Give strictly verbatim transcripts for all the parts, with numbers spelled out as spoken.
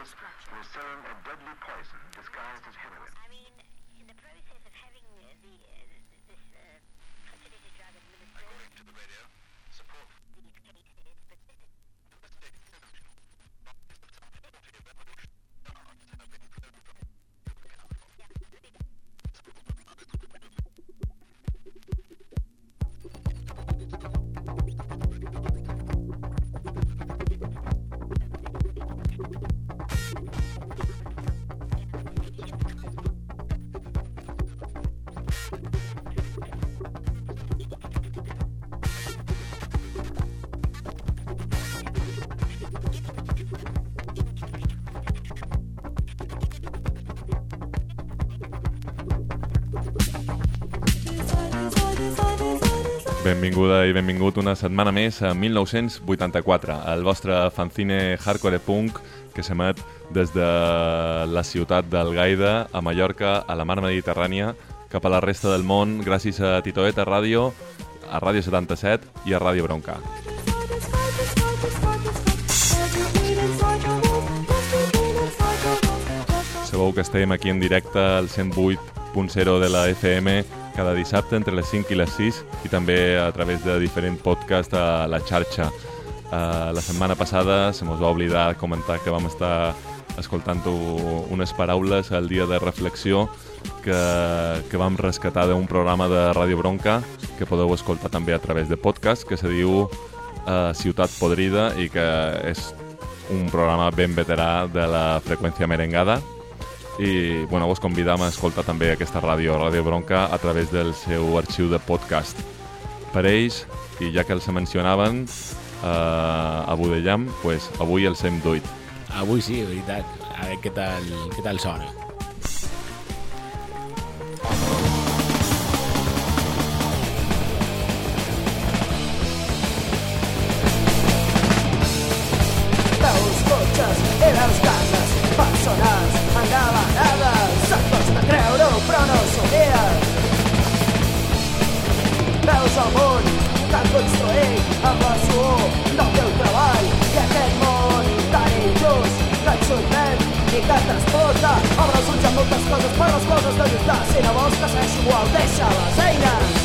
was selling a deadly poison disguised as heroin. I mean, in the process of having uh, the uh, this uh, facility drug administered. According to the radio, support for these cases, but this is Benvinguda i benvingut una setmana més a mil nou-cents vuitanta-quatre, el vostre fanzine hardcore punk que s'emet des de la ciutat d'Algaida, a Mallorca, a la mar Mediterrània, cap a la resta del món, gràcies a Titoeta Ràdio, a Ràdio setanta-set i a Ràdio Bronca. Sabeu que estem aquí en directe al cent vuit punt zero de la F M cada dissabte entre les cinc i les sis i també a través de diferents podcasts a la xarxa. Uh, la setmana passada se mos va oblidar comentar que vam estar escoltant unes paraules al dia de reflexió que, que vam rescatar d'un programa de Ràdio Bronca que podeu escoltar també a través de podcast que se diu uh, Ciutat Podrida i que és un programa ben veterà de la freqüència merengada. I bueno, us convidam a escoltar també aquesta ràdio, Ràdio Bronca, a través del seu arxiu de podcast. Per ells, i ja que els mencionaven, eh, a Budellam, pues, avui els hem duit. Avui sí, de veritat. A veure què tal, què tal sona. Veus cotxes i veus cases, persones engalanades, se't costa creure-ho però no s'ho dies. Veus el món que han construït amb la suor del teu treball i aquest món tan injust que et sorprèn i que t'explota. Obre els ulls amb moltes coses per les coses de lluitar. Si no vols que segueixi igual, deixa les eines.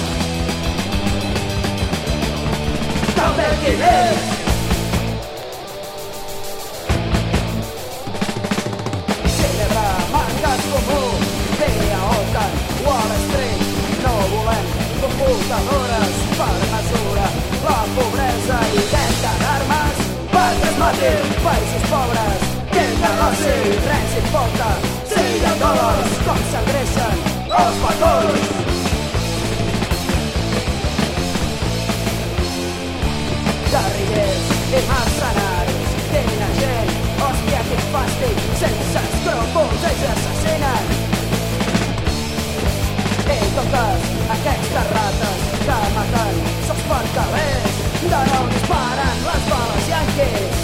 També qui és. Comú, dia Otan, Wall Street, no volem computadores per mesura la pobresa i venda d'armes per transmetir països pobres. Quin negoci, res importa, si hi ha dòlars, com s'engreixen els petons. Guerrillers i mercenaris, quina gent, hòstia, quin fàstic, sense escrúpols ells assassinen. I totes aquestes rates que maten sols per calés, de nou disparen les bales yanquis.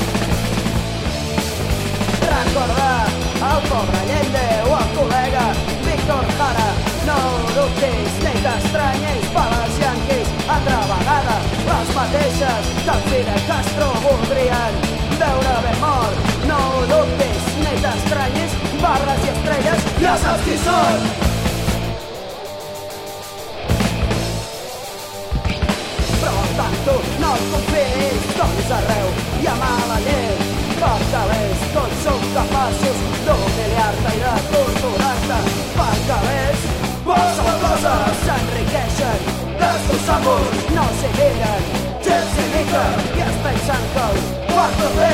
Recorda el pobre Allende o el col·lega Víctor Jara, no dubtis ni t'estranyis, bales yanquis altra vegada, les mateixes que Fidel Castro voldrien veure ben mort. No dubtis ni t'estranyis, barres i estrelles ja saps qui són. Però al tanto no et confiïs, doncs arreu hi ha mala llet, perquè l'és tots som capaços d'humiliar-te i de torturar-te, perquè l'és qualsevol cosa s'enriqueixen, destrossant-vos, no s'hi miren, gens s'hi miquen i es pensen que el quarto bé.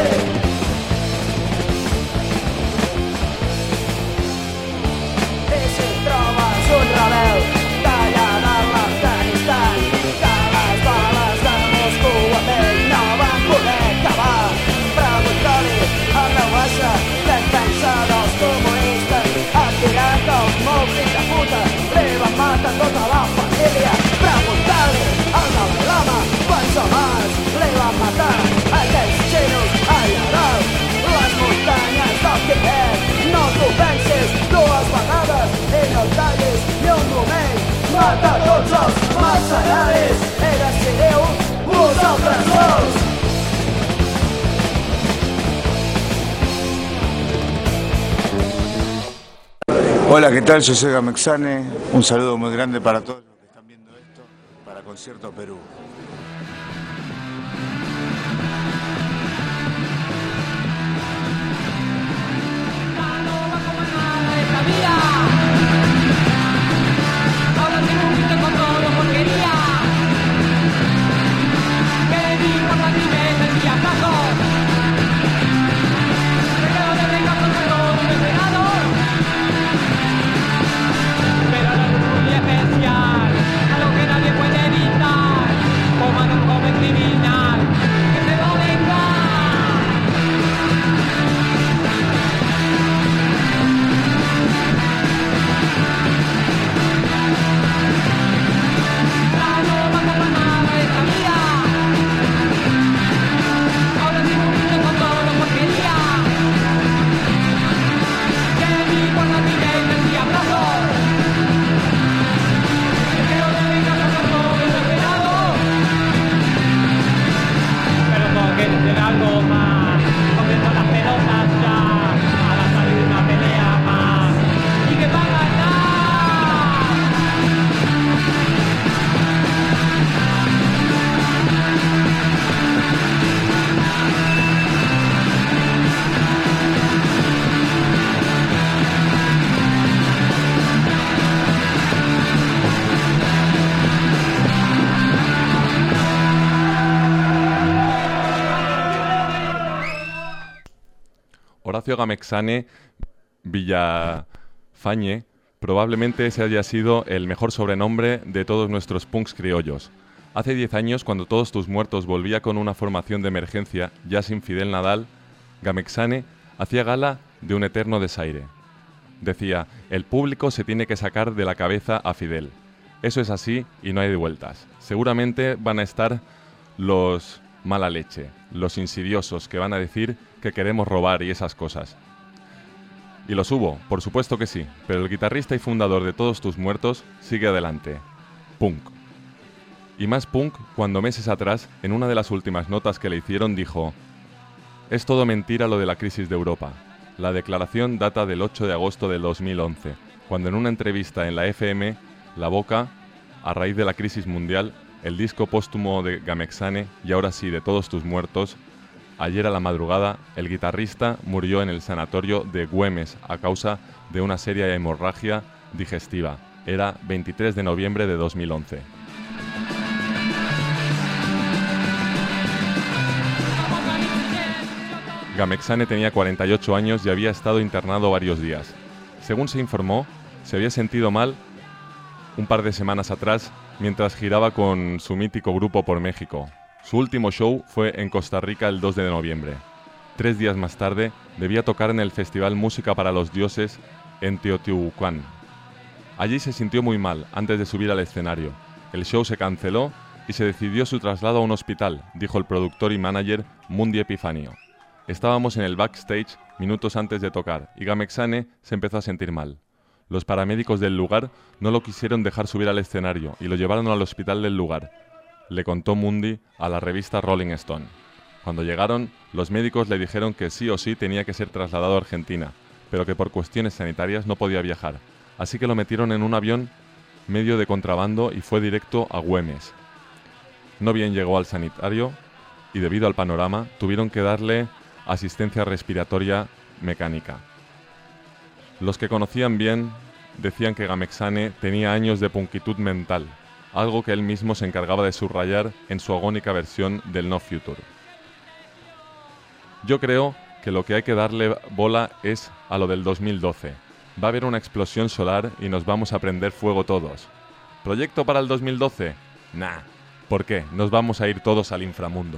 I si trobes un rebel tallant a l'Afganistan, que les bales de Moscou amb ell no van poder acabar, pregunta-li al meu asa què en pensa dels comunistes. Et dirà que els molts fills de puta li van matar tota la família. Pregunta-li al Dalai Lama Hola, ¿qué tal? Yo soy Gamexane. Un saludo muy grande para todos los que están viendo esto, para Concierto Perú. Horacio Gamexane Villafañe probablemente ese haya sido el mejor sobrenombre de todos nuestros punks criollos. Hace diez años, cuando Todos tus muertos volvía con una formación de emergencia, ya sin Fidel Nadal, Gamexane hacía gala de un eterno desaire. Decía, el público se tiene que sacar de la cabeza a Fidel. Eso es así y no hay de vueltas. Seguramente van a estar los mala leche, los insidiosos que van a decir que queremos robar y esas cosas. Y los hubo, por supuesto que sí, pero el guitarrista y fundador de Todos tus muertos sigue adelante. Punk. Y más punk cuando meses atrás, en una de las últimas notas que le hicieron, dijo: es todo mentira lo de la crisis de Europa. La declaración data del ocho de agosto del dos mil once, cuando en una entrevista en la F M, La Boca, a raíz de la crisis mundial, el disco póstumo de Gamexane, y ahora sí de Todos tus muertos, ayer a la madrugada, el guitarrista murió en el sanatorio de Güemes a causa de una seria hemorragia digestiva. Era veintitrés de noviembre de dos mil once. Gamexane tenía cuarenta y ocho años y había estado internado varios días. Según se informó, se había sentido mal un par de semanas atrás mientras giraba con su mítico grupo por México. Su último show fue en Costa Rica el dos de noviembre. Tres días más tarde debía tocar en el Festival Música para los Dioses en Teotihuacán. Allí se sintió muy mal antes de subir al escenario. El show se canceló y se decidió su traslado a un hospital, dijo el productor y manager Mundi Epifanio. Estábamos en el backstage minutos antes de tocar y Gamexane se empezó a sentir mal. Los paramédicos del lugar no lo quisieron dejar subir al escenario y lo llevaron al hospital del lugar, le contó Mundi a la revista Rolling Stone. Cuando llegaron, los médicos le dijeron que sí o sí tenía que ser trasladado a Argentina, pero que por cuestiones sanitarias no podía viajar, así que lo metieron en un avión medio de contrabando y fue directo a Güemes. No bien llegó al sanitario y debido al panorama tuvieron que darle asistencia respiratoria mecánica. Los que conocían bien decían que Gamexane tenía años de punkitud mental, algo que él mismo se encargaba de subrayar en su agónica versión del No Future. Yo creo que lo que hay que darle bola es a lo del dos mil doce. Va a haber una explosión solar y nos vamos a prender fuego todos. ¿Proyecto para el dos mil doce? Nah. ¿Por qué? Nos vamos a ir todos al inframundo.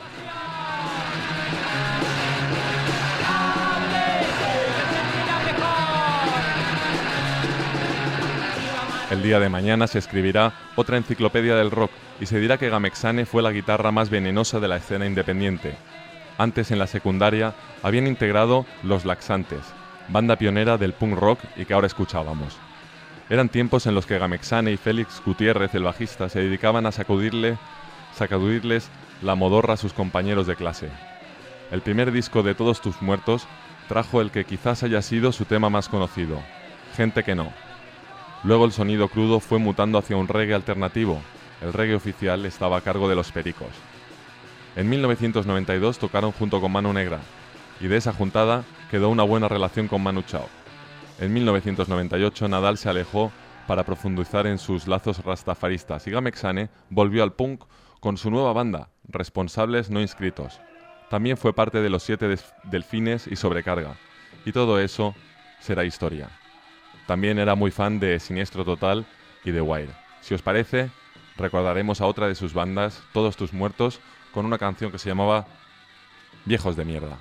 El día de mañana se escribirá otra enciclopedia del rock y se dirá que Gamexane fue la guitarra más venenosa de la escena independiente. Antes, en la secundaria, habían integrado Los Laxantes, banda pionera del punk rock y que ahora escuchábamos. Eran tiempos en los que Gamexane y Félix Gutiérrez, el bajista, se dedicaban a sacudirle, sacudirles la modorra a sus compañeros de clase. El primer disco de Todos tus muertos trajo el que quizás haya sido su tema más conocido, gente que no. Luego el sonido crudo fue mutando hacia un reggae alternativo. El reggae oficial estaba a cargo de Los Pericos. En mil novecientos noventa y dos tocaron junto con Manu Negra, y de esa juntada quedó una buena relación con Manu Chao. En mil novecientos noventa y ocho Nadal se alejó para profundizar en sus lazos rastafaristas y Gamexane volvió al punk con su nueva banda, Responsables No Inscritos. También fue parte de Los Siete Des- Delfines y Sobrecarga. Y todo eso será historia. También era muy fan de Siniestro Total y de Wire. Si os parece, recordaremos a otra de sus bandas, Todos Tus Muertos, con una canción que se llamaba Viejos de Mierda.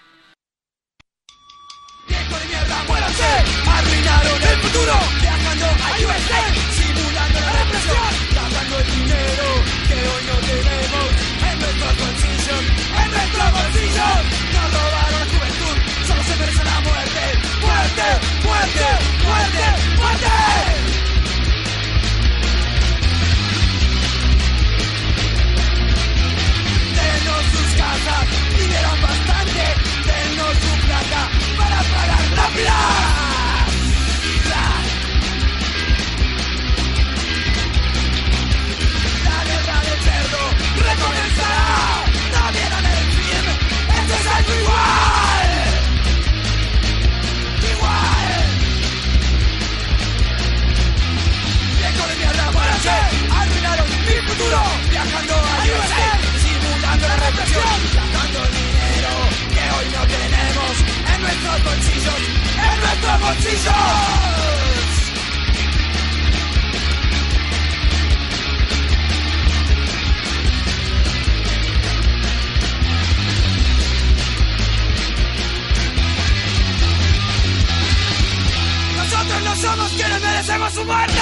Viejos de mierda, muéranse, arruinaron el futuro, viajando a U S A, simulando la represión, gastando el dinero que hoy no tenemos en nuestros bolsillos, en nuestros bolsillos. Nos robaron la juventud, solo se merece la muerte, muerte, muerte, muerte, muerte. Denos sus casas, vinieron bastante, denos su plata para pagar la plaza. La guerra del cerdo recomenzará, no vieron el film, esto es algo igual, igual. Viejo de mierda, muéranse, arruinaron mi futuro, viajando a U S A, simulando la represión, gastando el dinero que hoy no tenemos en nuestros bolsillos, en nuestros bolsillos. Nosotros no somos quienes merecemos su muerte.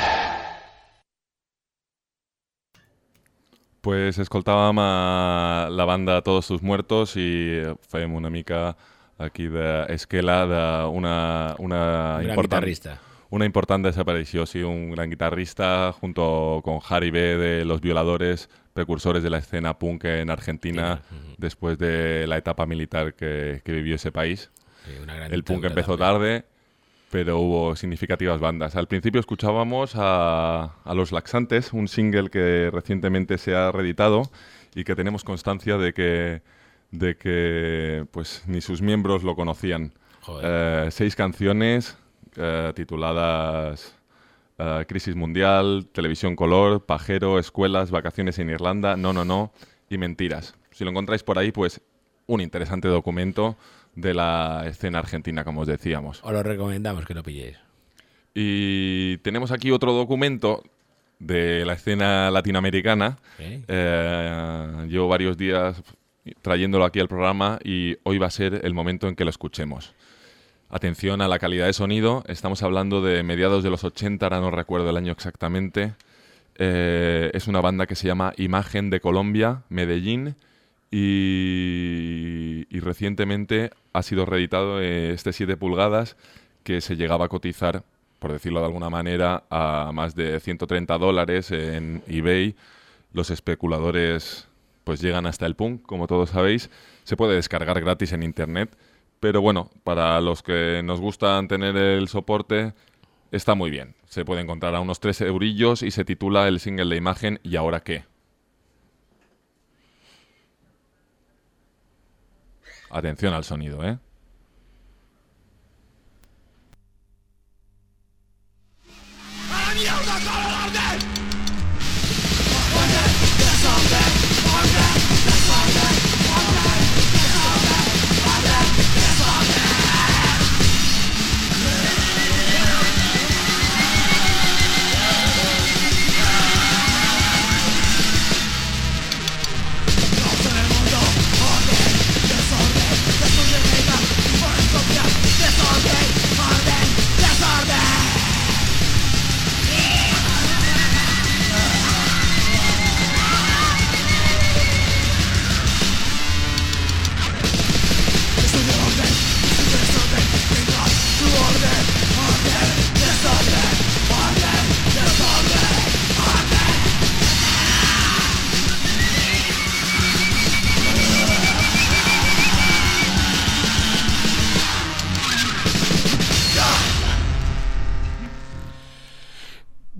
Pues escoltàvem a la banda Todos Tus Muertos i fèiem una mica aquí d'esquela d'una una Un gran important, guitarrista. una important desaparició, sí, un gran guitarrista junto con Harry B de Los Violadores, precursores de la escena punk en Argentina, Sí, uh-huh. después de la etapa militar que, que vivió ese país. Sí, una gran El punk dictadura empezó también. tarde, pero hubo significativas bandas. Al principio escuchábamos a, a Los Laxantes, un single que recientemente se ha reeditado y que tenemos constancia de que, de que pues, ni sus miembros lo conocían. Eh, seis canciones eh, tituladas eh, Crisis Mundial, Televisión Color, Pajero, Escuelas, Vacaciones en Irlanda, No, No, No y Mentiras. Si lo encontráis por ahí, pues un interesante documento de la escena argentina, como os decíamos. Os lo recomendamos que lo pilléis. Y tenemos aquí otro documento de la escena latinoamericana. ¿Eh? Eh, llevo varios días trayéndolo aquí al programa y hoy va a ser el momento en que lo escuchemos. Atención a la calidad de sonido. Estamos hablando de mediados de los ochenta, ahora no recuerdo el año exactamente. Eh, es una banda que se llama Imagen de Colombia, Medellín. Y, y recientemente ha sido reeditado eh, este siete pulgadas que se llegaba a cotizar, por decirlo de alguna manera, a más de ciento treinta dólares en eBay. Los especuladores pues llegan hasta el punk, como todos sabéis. Se puede descargar gratis en internet, pero bueno, para los que nos gustan tener el soporte, está muy bien. Se puede encontrar a unos tres eurillos y se titula el single de Imagen ¿Y ahora qué? Atención al sonido, ¿eh? En el mundo, orden, desorden, destruye vida.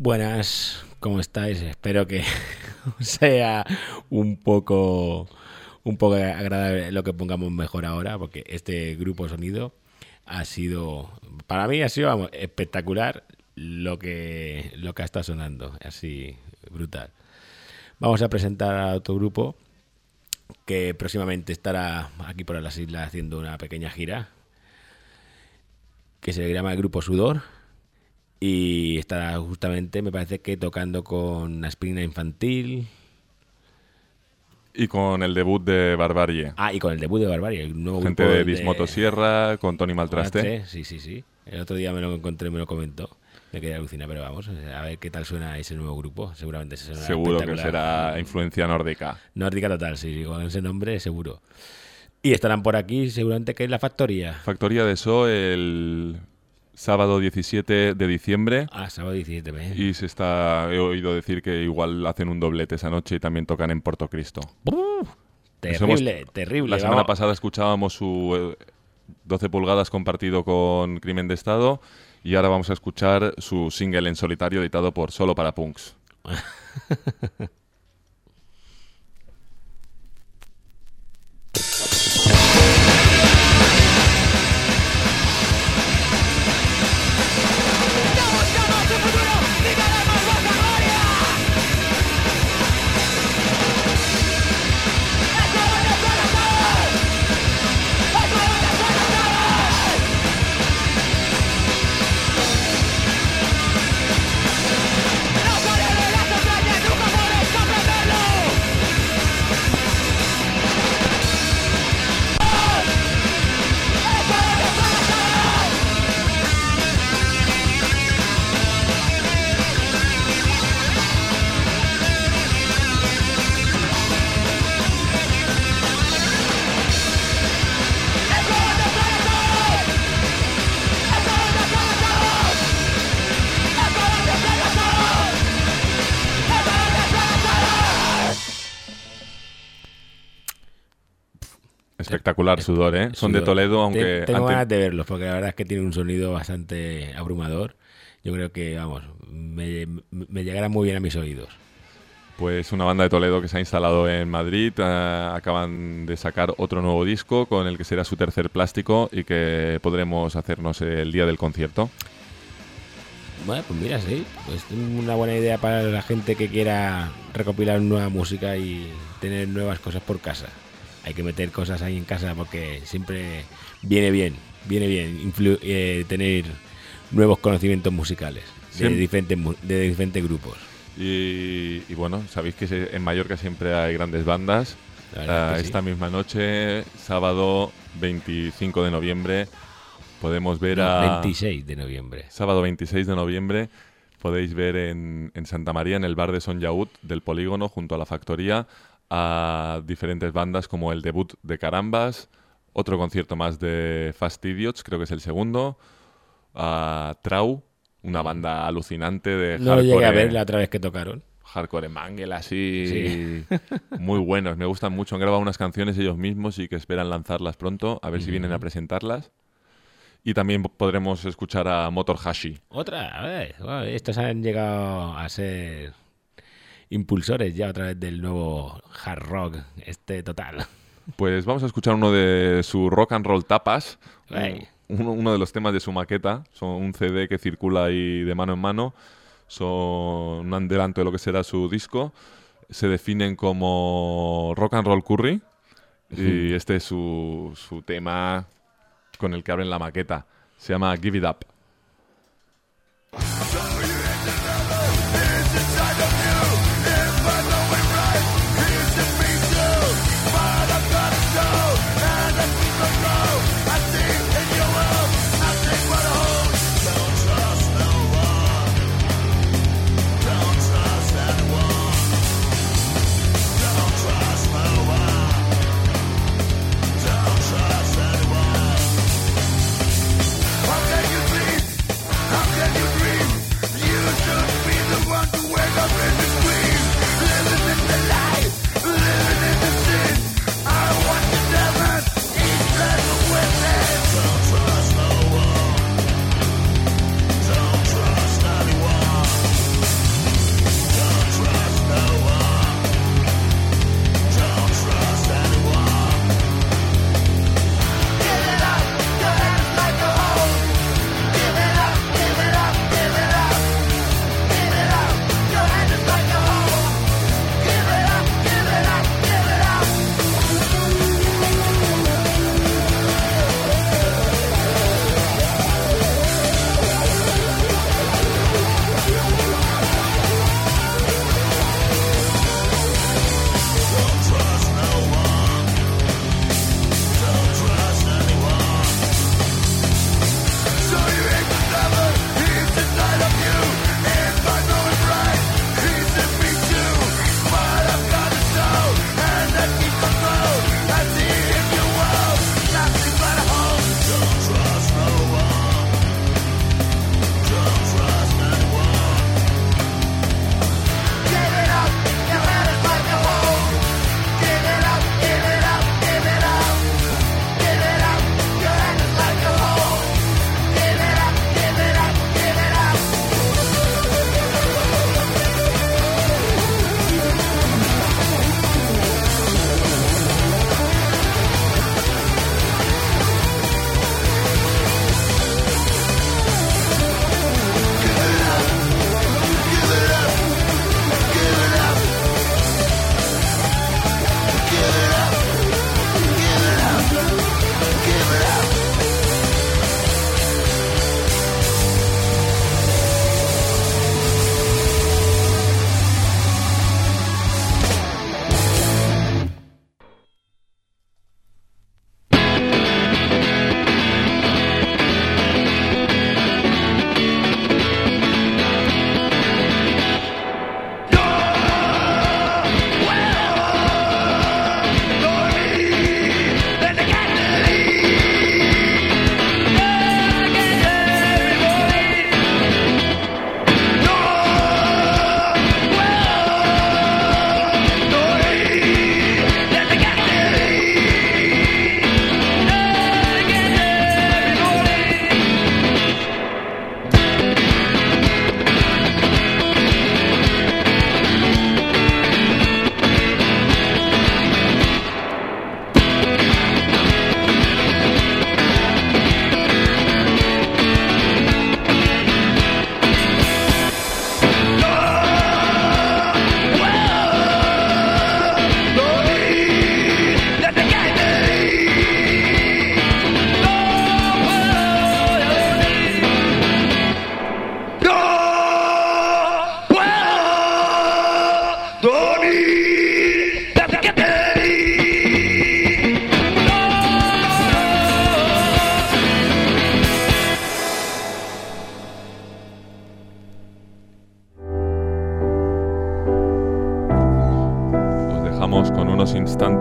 Buenas, ¿cómo estáis? Espero que sea un poco un poco agradable lo que pongamos mejor ahora, porque este grupo sonido ha sido, para mí ha sido, vamos, espectacular lo que lo que ha estado sonando, así brutal. Vamos a presentar a otro grupo que próximamente estará aquí por las islas haciendo una pequeña gira, que se llama el Grupo Sudor, y estará justamente, me parece que tocando con Aspirina Infantil. Y con el debut de Barbarie. Ah, y con el debut de Barbarie, el nuevo Gente grupo de Bismotosierra, con Tony Maltraste. Sí, sí, sí. El otro día me lo encontré, me lo comentó. Me quedé alucinado, pero vamos, a ver qué tal suena ese nuevo grupo. Seguramente será Seguro que será influencia nórdica. Nórdica total, sí, con ese nombre seguro. Y estarán por aquí, seguramente que es la Factoría. Factoría de So el sábado diecisiete de diciembre. Ah, sábado diecisiete, ¿eh? Y se está, he oído decir que igual hacen un doblete esa noche y también tocan en Portocristo. Uh, terrible, hemos, terrible. La semana vamos. pasada escuchábamos su eh, doce pulgadas compartido con Crimen de Estado y ahora vamos a escuchar su single en solitario editado por Solo para Punks. Espectacular Sudor, ¿eh? Son Sudor. de Toledo, aunque... Tengo ante... ganas de verlos, porque la verdad es que tiene un sonido bastante abrumador. Yo creo que, vamos, me, me llegará muy bien a mis oídos. Pues una banda de Toledo que se ha instalado en Madrid. Uh, acaban de sacar otro nuevo disco con el que será su tercer plástico y que podremos hacernos el día del concierto. Bueno, pues mira, sí, pues una buena idea para la gente que quiera recopilar nueva música y tener nuevas cosas por casa. Hay que meter cosas ahí en casa porque siempre viene bien, viene bien influ- eh, tener nuevos conocimientos musicales de, diferentes, de diferentes grupos. Y, y bueno, sabéis que se, en Mallorca siempre hay grandes bandas. Uh, sí. Esta misma noche, sábado veinticinco de noviembre, podemos ver no, a... veintiséis de noviembre. Sábado veintiséis de noviembre podéis ver en, en Santa María, en el bar de Son Yaut del Polígono, junto a la Factoría, a diferentes bandas como el debut de Carambas, otro concierto más de Fast Idiots, creo que es el segundo, a Trau, una banda alucinante de no hardcore. No llegué a ver la otra vez que tocaron. Hardcore Mangel, así, sí. Muy buenos, me gustan mucho. Han grabado unas canciones ellos mismos y que esperan lanzarlas pronto, a ver mm. si vienen a presentarlas. Y también podremos escuchar a Motor Hashi. Otra, a ver, bueno, estos han llegado a ser impulsores ya a través del nuevo hard rock este total. Pues vamos a escuchar uno de su rock and roll tapas, hey. uno, uno de los temas de su maqueta. Son un C D que circula ahí de mano en mano, son un adelanto de lo que será su disco. Se definen como rock and roll curry uh-huh. y este es su, su tema con el que abren la maqueta. Se llama Give It Up. How can you see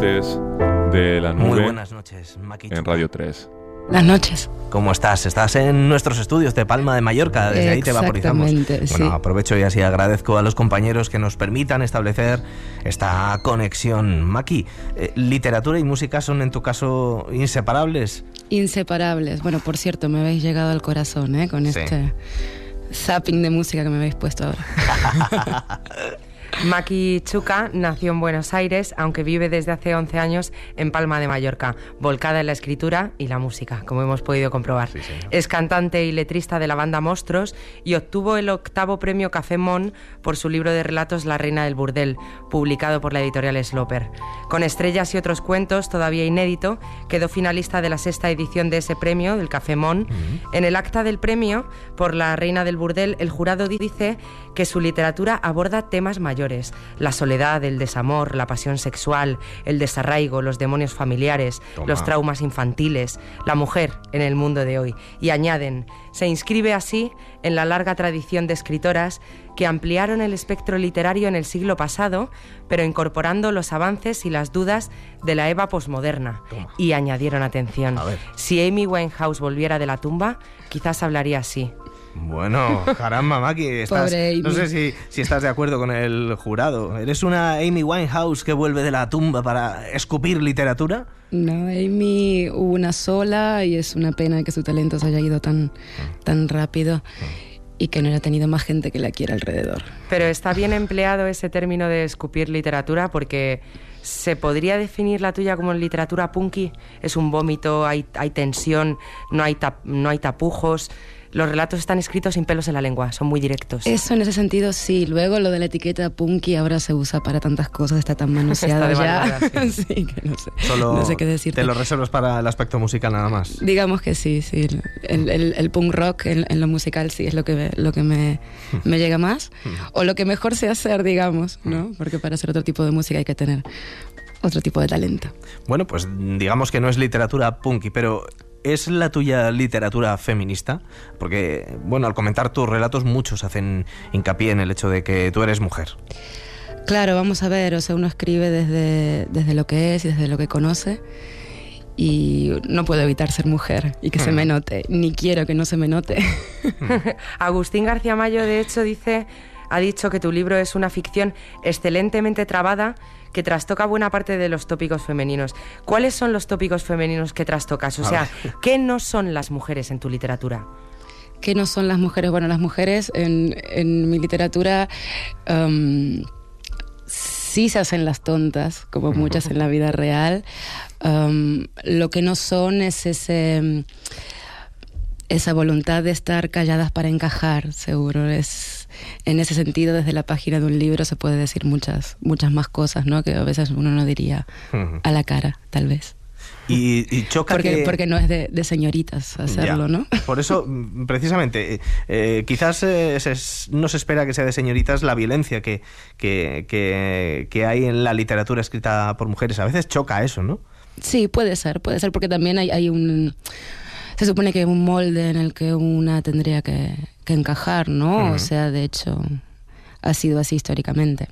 oyentes de La Nube. Muy buenas noches, Maki en Radio tres. Las noches. ¿Cómo estás? Estás en nuestros estudios de Palma de Mallorca, desde ahí te vaporizamos. Exactamente, Bueno, sí. aprovecho y así agradezco a los compañeros que nos permitan establecer esta conexión. Maki, eh, ¿literatura y música son en tu caso inseparables? Inseparables. Bueno, por cierto, me habéis llegado al corazón, ¿eh? Con Sí. este zapping de música que me habéis puesto ahora. Maki Chuca nació en Buenos Aires, aunque vive desde hace once años en Palma de Mallorca, volcada en la escritura y la música, como hemos podido comprobar. Sí, señor. Es cantante y letrista de la banda Monstruos y obtuvo el octavo premio Café Mon por su libro de relatos La Reina del Burdel, publicado por la editorial Sloper. Con Estrellas y otros cuentos, todavía inédito, quedó finalista de la sexta edición de ese premio, del Café Mon. Uh-huh. En el acta del premio por La Reina del Burdel, el jurado dice que su literatura aborda temas mayores: la soledad, el desamor, la pasión sexual, el desarraigo, los demonios familiares, Toma. los traumas infantiles, la mujer en el mundo de hoy. Y añaden, se inscribe así en la larga tradición de escritoras que ampliaron el espectro literario en el siglo pasado, pero incorporando los avances y las dudas de la Eva posmoderna. Toma. Y añadieron, atención, si Amy Winehouse volviera de la tumba, quizás hablaría así. Bueno, caramba, Maki, estás, no sé si, si estás de acuerdo con el jurado. ¿Eres una Amy Winehouse que vuelve de la tumba para escupir literatura? No, Amy hubo una sola y es una pena que su talento se haya ido tan, tan rápido y que no haya tenido más gente que la quiera alrededor. Pero está bien empleado ese término de escupir literatura, porque ¿se podría definir la tuya como literatura punky? Es un vómito, hay, hay tensión, no hay, tap, no hay tapujos. Los relatos están escritos sin pelos en la lengua, son muy directos. Eso en ese sentido sí. Luego lo de la etiqueta punky ahora se usa para tantas cosas, está tan manoseado está ya. Manera, sí. sí, que no sé, Solo no sé qué decirte. Te lo reservas para el aspecto musical nada más. Digamos que sí, sí. El, el, el punk rock en, en lo musical sí es lo que, lo que me, me llega más. O lo que mejor sé hacer, digamos, ¿no? Porque para hacer otro tipo de música hay que tener otro tipo de talento. Bueno, pues digamos que no es literatura punky, pero ¿es la tuya literatura feminista? Porque, bueno, al comentar tus relatos muchos hacen hincapié en el hecho de que tú eres mujer. Claro, vamos a ver, o sea, uno escribe desde, desde lo que es y desde lo que conoce, y no puedo evitar ser mujer y que mm. se me note, ni quiero que no se me note. Agustín García Mayo, de hecho, dice, ha dicho que tu libro es una ficción excelentemente trabada que trastoca buena parte de los tópicos femeninos. ¿Cuáles son los tópicos femeninos que trastocas? O sea, ¿qué no son las mujeres en tu literatura? ¿Qué no son las mujeres? Bueno, las mujeres en, en mi literatura um, sí se hacen las tontas, como muchas en la vida real. Um, lo que no son es ese... esa voluntad de estar calladas para encajar, seguro. Es, en ese sentido, desde la página de un libro se puede decir muchas, muchas más cosas, ¿no? Que a veces uno no diría a la cara, tal vez. Y, y choca porque, que... porque no es de, de señoritas hacerlo, ya. ¿no? Por eso, precisamente, eh, quizás eh, se, no se espera que sea de señoritas la violencia que, que, que, que hay en la literatura escrita por mujeres. A veces choca eso, ¿no? Sí, puede ser, puede ser, porque también hay, hay un... Se supone que hay un molde en el que una tendría que, que encajar, ¿no? Uh-huh. O sea, de hecho, ha sido así históricamente.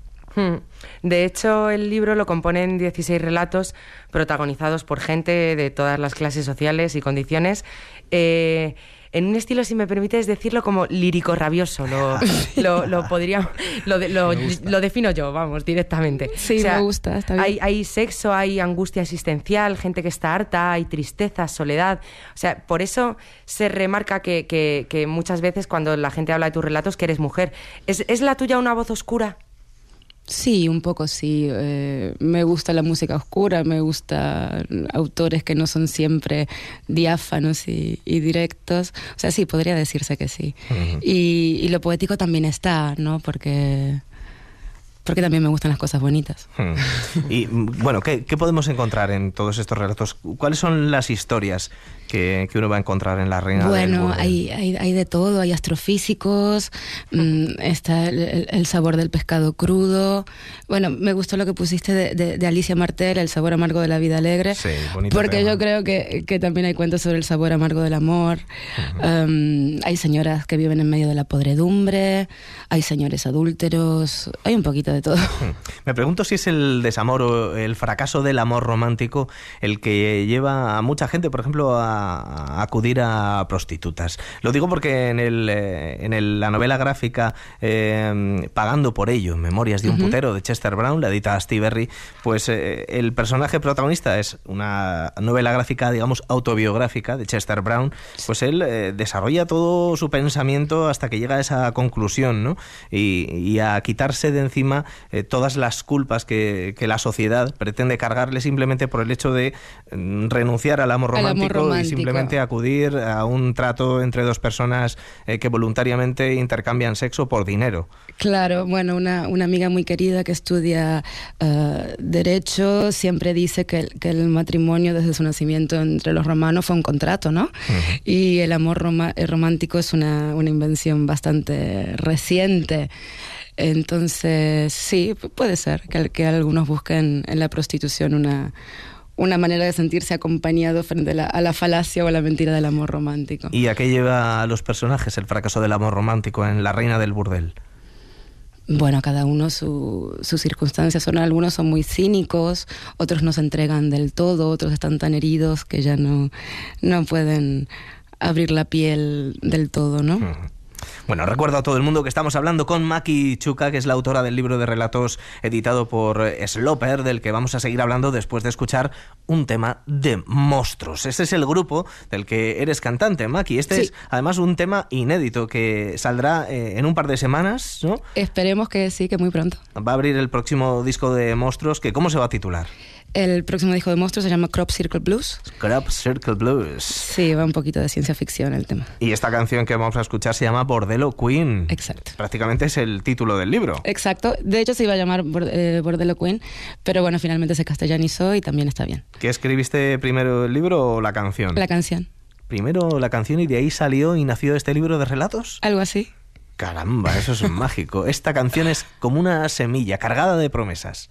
De hecho, el libro lo componen dieciséis relatos protagonizados por gente de todas las clases sociales y condiciones, eh, en un estilo, si me permites decirlo, como lírico rabioso. Lo, lo, lo podría, lo, de, lo, lo defino yo, vamos, directamente. Sí, o sea, me gusta, está bien. Hay, hay sexo, hay angustia existencial, gente que está harta, hay tristeza, soledad. O sea, por eso se remarca que, que, que muchas veces cuando la gente habla de tus relatos que eres mujer. ¿Es, es la tuya una voz oscura? Sí, un poco sí. Eh, me gusta la música oscura, me gusta autores que no son siempre diáfanos y, y directos. O sea, sí, podría decirse que sí. Uh-huh. Y, y lo poético también está, ¿no? Porque... porque también me gustan las cosas bonitas. Hmm. Y bueno, ¿qué, ¿qué podemos encontrar en todos estos relatos? ¿Cuáles son las historias que, que uno va a encontrar en La Reina del Bueno, Burdel? hay, hay, hay de todo, hay astrofísicos, mmm, está el, el, el sabor del pescado crudo. Bueno, me gustó lo que pusiste de, de, de Alicia Martel, el sabor amargo de la vida alegre. Sí, bonito porque tema. yo creo que, que también hay cuentos sobre el sabor amargo del amor. Uh-huh. um, hay señoras que viven en medio de la podredumbre, hay señores adúlteros, hay un poquito de todo. Me pregunto si es el desamor o el fracaso del amor romántico el que lleva a mucha gente, por ejemplo, a, a acudir a prostitutas. Lo digo porque en, el, eh, en el, la novela gráfica eh, Pagando por ello, Memorias de un uh-huh. putero, de Chester Brown, la edita Steve Berry, pues eh, el personaje protagonista es una novela gráfica, digamos, autobiográfica de Chester Brown. Pues él eh, desarrolla todo su pensamiento hasta que llega a esa conclusión, ¿no? Y, y a quitarse de encima eh, todas las culpas que, que la sociedad pretende cargarle simplemente por el hecho de mm, renunciar al amor romántico, amor romántico y simplemente acudir a un trato entre dos personas eh, que voluntariamente intercambian sexo por dinero. Claro, bueno, una, una amiga muy querida que estudia uh, Derecho siempre dice que el, que el matrimonio desde su nacimiento entre los romanos fue un contrato, ¿no? Uh-huh. Y el amor roma- romántico es una, una invención bastante reciente. Entonces, sí, puede ser que, que algunos busquen en la prostitución una... una manera de sentirse acompañado frente a la, a la falacia o a la mentira del amor romántico. ¿Y a qué lleva a los personajes el fracaso del amor romántico en La Reina del Burdel? Bueno, cada uno su, sus circunstancias. Son, algunos son muy cínicos, otros no se entregan del todo, otros están tan heridos que ya no, no pueden abrir la piel del todo, ¿no? Hmm. Bueno, recuerdo a todo el mundo que estamos hablando con Maki Chuka, que es la autora del libro de relatos editado por Sloper, del que vamos a seguir hablando después de escuchar un tema de monstruos. Este es el grupo del que eres cantante, Maki. Este sí. es además un tema inédito que saldrá eh, en un par de semanas, ¿no? Esperemos que sí, que muy pronto. Va a abrir el próximo disco de monstruos, que ¿cómo se va a titular? El próximo disco de monstruos se llama Crop Circle Blues. Crop Circle Blues. Sí, va un poquito de ciencia ficción el tema. Y esta canción que vamos a escuchar se llama Bordello Queen. Exacto. Prácticamente es el título del libro. Exacto. De hecho se iba a llamar Bordello Queen, pero bueno, finalmente se castellanizó y también está bien. ¿Qué escribiste primero, el libro o la canción? La canción. Primero la canción y de ahí salió y nació este libro de relatos. Algo así. Caramba, eso es mágico. Esta canción es como una semilla cargada de promesas.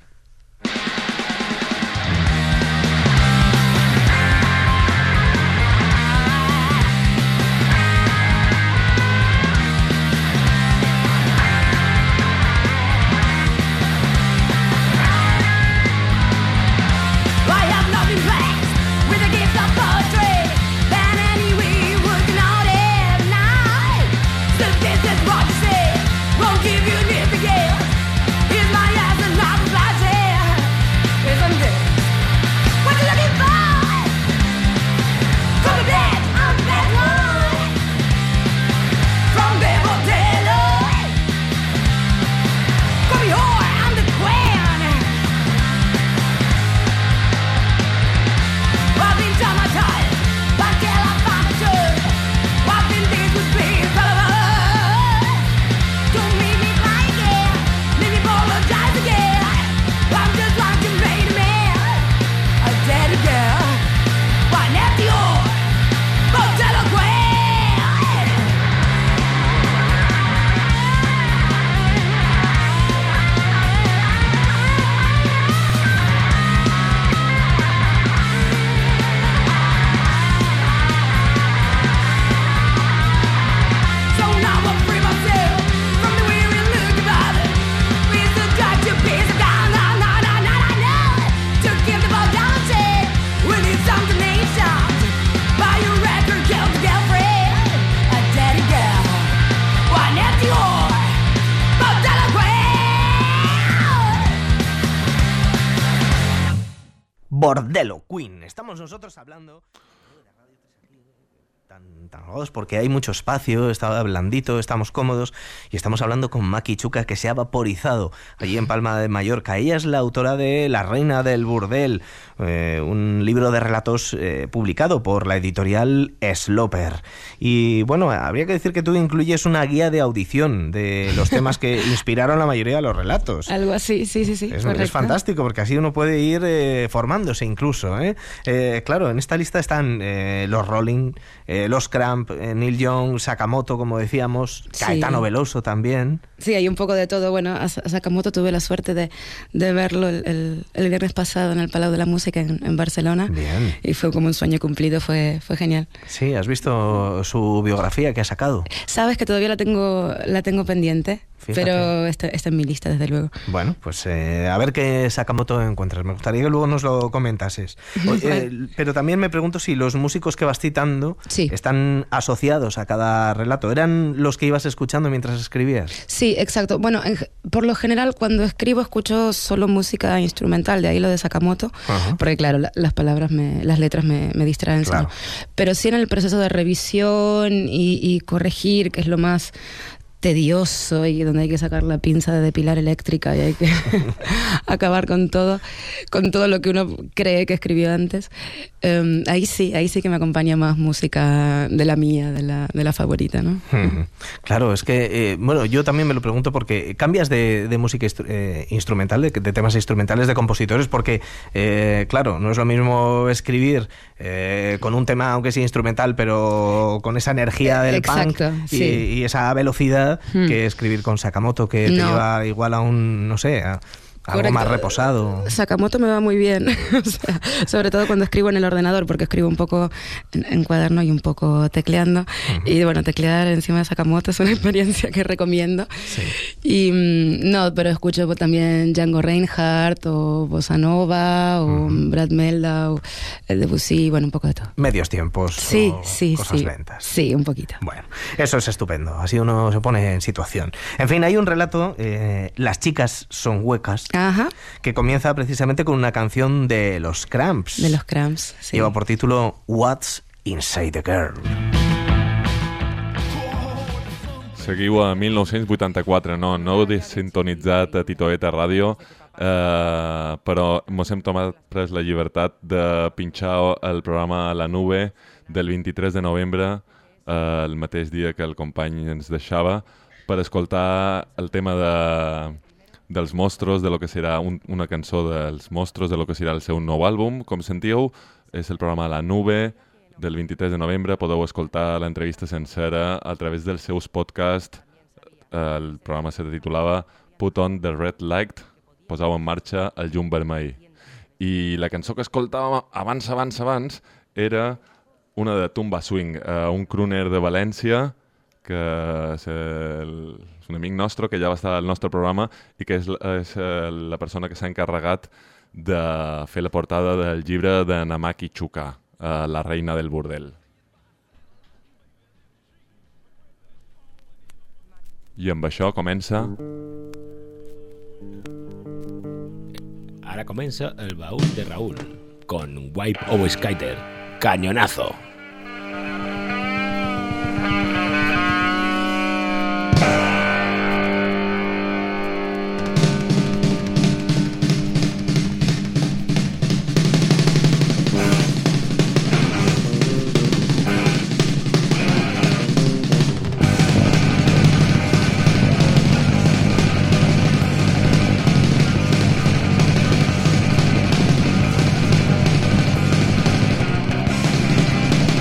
Bordello Queen. Estamos nosotros hablando tan, tan holgados, porque hay mucho espacio, está blandito, estamos cómodos, y estamos hablando con Maki Chuca, que se ha vaporizado allí en Palma de Mallorca. Ella es la autora de La reina del burdel, eh, un libro de relatos eh, publicado por la editorial Sloper. Y bueno, habría que decir que tú incluyes una guía de audición de los temas que inspiraron la mayoría de los relatos. Algo así, sí, sí, sí. Es, es fantástico, porque así uno puede ir eh, formándose incluso. ¿eh? Eh, claro, en esta lista están eh, los Rolling, eh, los Cramp, eh, Neil Young, Sakamoto, como decíamos, sí. Caetano Veloso también. Sí, hay un poco de todo. Bueno, a Sakamoto tuve la suerte de, de verlo el, el, el viernes pasado en el Palau de la Música en, en Barcelona. Bien. Y fue como un sueño cumplido, fue, fue genial. Sí, ¿has visto su biografía que ha sacado? Sabes que todavía la tengo, la tengo pendiente. Fíjate. Pero está, está en mi lista, desde luego. Bueno, pues eh, a ver qué Sakamoto encuentras. Me gustaría que luego nos lo comentases. Oye, eh, pero también me pregunto si los músicos que vas citando sí. están asociados a cada relato. ¿Eran los que ibas escuchando mientras escribías? Sí, exacto. Bueno, en, por lo general, cuando escribo, escucho solo música instrumental, de ahí lo de Sakamoto, uh-huh. porque claro, la, las palabras, me, las letras me, me distraen. Claro. Pero sí en el proceso de revisión y, y corregir, que es lo más tedioso y donde hay que sacar la pinza de depilar eléctrica y hay que acabar con todo, con todo lo que uno cree que escribió antes. Um, ahí sí, ahí sí que me acompaña más música de la mía, de la, de la favorita, ¿no? Hmm. Claro, es que, eh, bueno, yo también me lo pregunto porque cambias de, de música instru- eh, instrumental, de, de temas instrumentales, de compositores, porque, eh, claro, no es lo mismo escribir eh, con un tema, aunque sea instrumental, pero con esa energía del Exacto, punk sí. y, y esa velocidad Hmm. que escribir con Sakamoto, que te No. lleva igual a un, no sé, a algo Correcto. más reposado. Sakamoto me va muy bien, o sea, sobre todo cuando escribo en el ordenador, porque escribo un poco en, en cuaderno y un poco tecleando. Uh-huh. Y bueno, teclear encima de Sakamoto es una experiencia que recomiendo. Sí. Y no, pero escucho también Django Reinhardt o Bossa Nova o uh-huh. Brad Meldau, el Debussy, bueno, un poco de todo. Medios tiempos. Sí, o sí, cosas sí. lentas. Sí, un poquito. Bueno, eso es estupendo. Así uno se pone en situación. En fin, hay un relato, eh, Las chicas son huecas. Ajá. Que comienza precisamente con una canción de los Cramps. De los Cramps, sí. Lleva por título What's Inside the Girl. Seguiu a mil nou-cents vuitanta-quatre, no, no heu desintonitzat a Titoeta Ràdio, eh, però mos hem tomat pres la llibertat de pinxar el programa a la nube del vint-i-tres de novembre, eh, el mateix dia que el company ens deixava, per escoltar el tema de... dels Monstros, de lo que serà un, una cançó dels Monstros, de lo que serà el seu nou àlbum. Com sentiu, és el programa La Nube del vint-i-tres de novembre. Podeu escoltar l'entrevista sencera a través dels seus podcasts. El programa se titulava Put on the Red Light, posau en marxa el llum vermell. I la cançó que escoltàvem abans, abans, abans, era una de Tumba Swing, uh, un crooner de València, que és, el, és un amic nostre que ja va estar al nostre programa i que és, és la persona que s'ha encarregat de fer la portada del llibre de Namaki Chuka, uh, La reina del burdel. I amb això comença... Ara comença el baúl de Raúl con Wipe Over Skater, cañonazo. We'll be right back.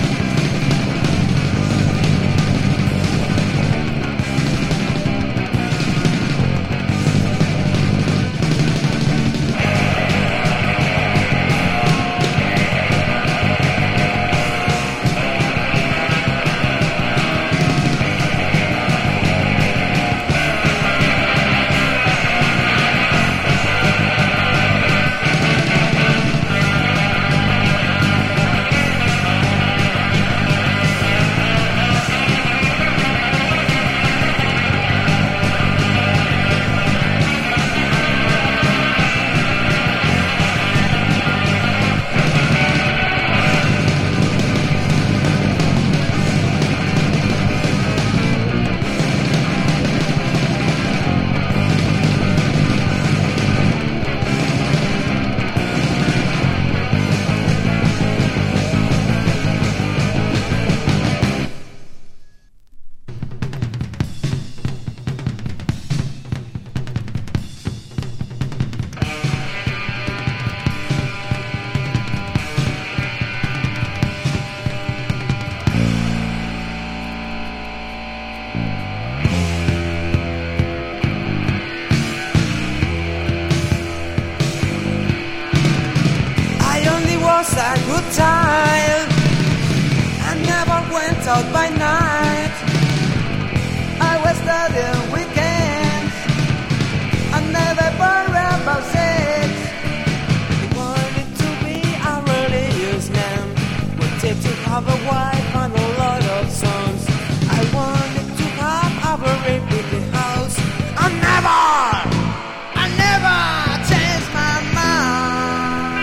out by night. I was studying weekends. I never worry about sex. I wanted to be a religious man. Wanted to have a wife and a lot of sons. I wanted to have a very big house. I never, I never changed my mind.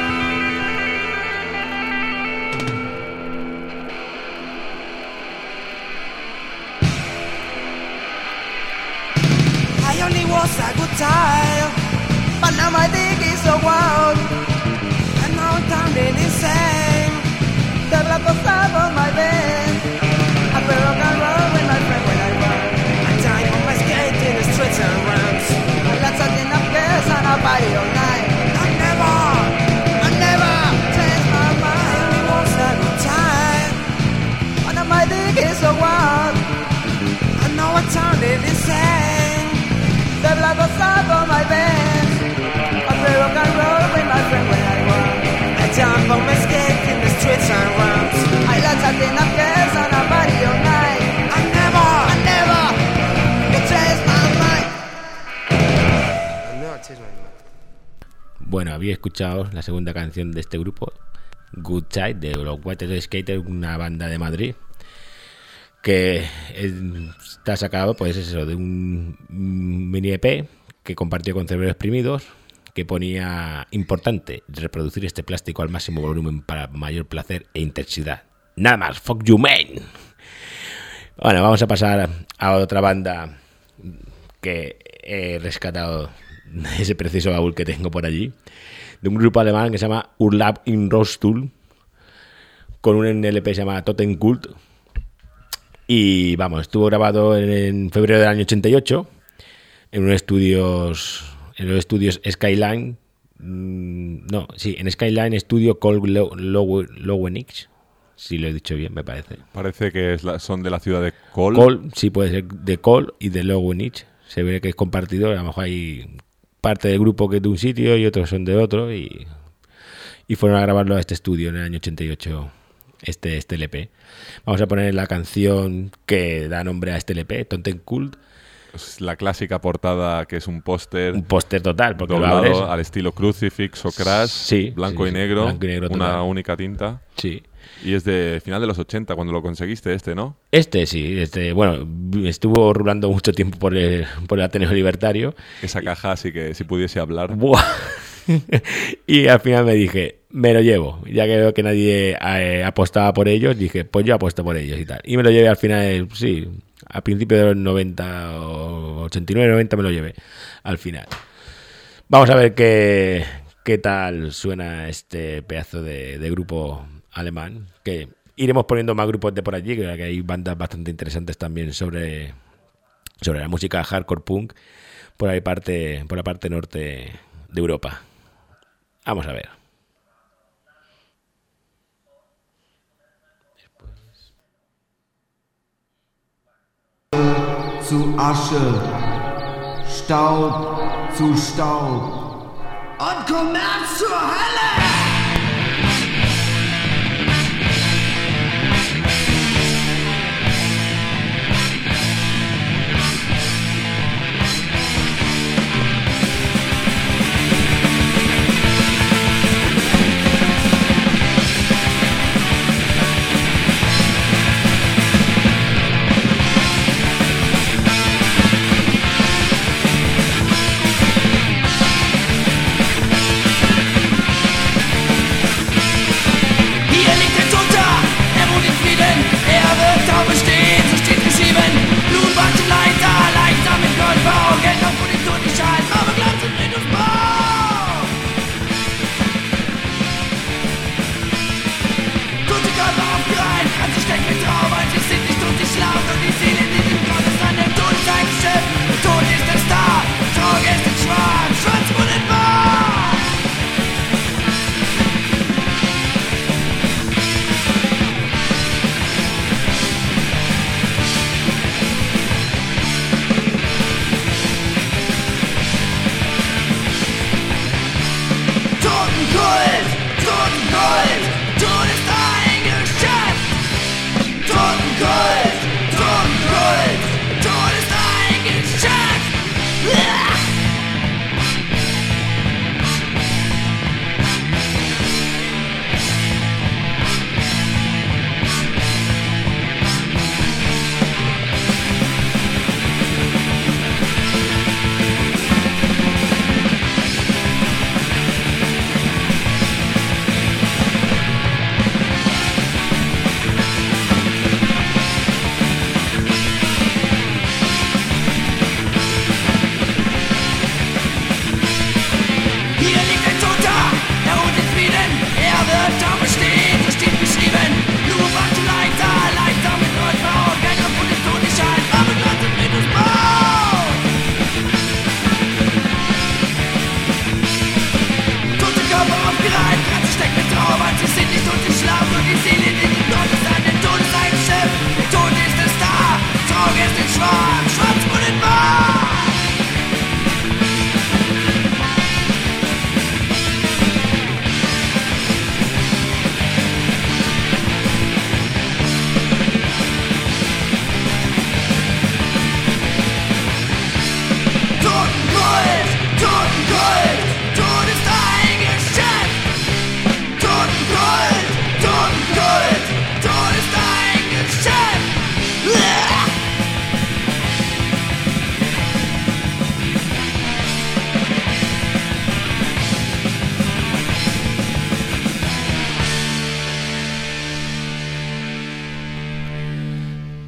I only was a good child, but now my dick is so wild. And now I'm turning insane. The blood was up on my bed. I feel rock and roll with my friend when I run. I time on my skate in the streets and runs. I got something up girls and I party all night. I never, I never changed my mind. It was a good time, but now my dick is so wild. I know I'm turning insane. The blood was up on my bed. I feel rock and roll with my friend when I run. I jump on my skate in the streets and runs. I let her in up girls and I party all night. I never, I never, you changed my mind. I never changed my mind. Bueno, había escuchado la segunda canción de este grupo, Good Child, de los White Skaters, una banda de Madrid, que está sacado, pues eso, de un mini E P que compartió con Cerebros Exprimidos, que ponía: importante, reproducir este plástico al máximo volumen para mayor placer e intensidad. Nada más, fuck you man. Bueno, vamos a pasar a otra banda que he rescatado de ese preciso baúl que tengo por allí, de un grupo alemán que se llama Urlaub in Rostul, con un L P que se llama Totem Cult. Y vamos, estuvo grabado en febrero del año ochenta y ocho en unos estudios, en los estudios Skyline, no, sí, en Skyline Studio Col Lowenix, si lo he dicho bien, me parece. Parece que es la, son de la ciudad de Col. Col, sí, puede ser de Col y de Lowenix. Se ve que es compartido, a lo mejor hay parte del grupo que es de un sitio y otros son de otro, y, y fueron a grabarlo a este estudio en el año ochenta y ocho. Este, este L P. Vamos a poner la canción que da nombre a este L P, Totem Cult. Es la clásica portada que es un póster. Un póster total, porque doblado lo abres al estilo Crucifix o Crash, sí, blanco, sí, y sí, negro, blanco y negro una total. única tinta. Sí. Y es de final de los ochenta cuando lo conseguiste este, ¿no? Este sí, este, bueno, estuvo rulando mucho tiempo por el, por el Ateneo Libertario. Esa caja, así que si pudiese hablar. ¡Buah! Y al final me dije, me lo llevo, ya que veo que nadie eh, apostaba por ellos, dije, pues yo apuesto por ellos y tal. Y me lo llevé al final, sí, a principios de los noventa, o ochenta y nueve, noventa me lo llevé al final. Vamos a ver qué, qué tal suena este pedazo de, de grupo alemán, que iremos poniendo más grupos de por allí, que hay bandas bastante interesantes también sobre, sobre la música hardcore punk por ahí parte, por la parte norte de Europa. Vamos a ver. Zu Asche, Staub zu Staub Und Kommerz zur Hölle!